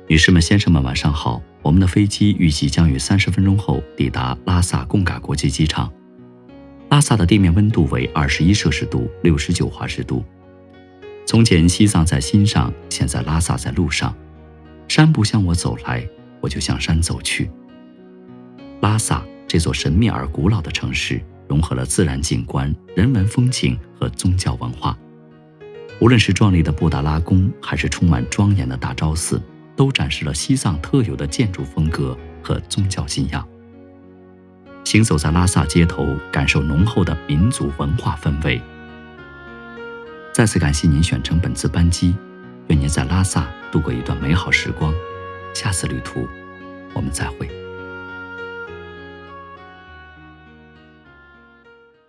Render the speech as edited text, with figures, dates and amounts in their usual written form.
女士们、先生们，晚上好。我们的飞机预计将于30分钟后抵达拉萨贡嘎国际机场。拉萨的地面温度为21摄氏度，69华氏度。从前西藏在心上，现在拉萨在路上。山不向我走来，我就向山走去。拉萨这座神秘而古老的城市，融合了自然景观、人文风情和宗教文化。无论是壮丽的布达拉宫，还是充满庄严的大昭寺，都展示了西藏特有的建筑风格和宗教信仰。行走在拉萨街头，感受浓厚的民族文化氛围。再次感谢您选乘本次班机，愿您在拉萨度过一段美好时光。下次旅途，我们再会。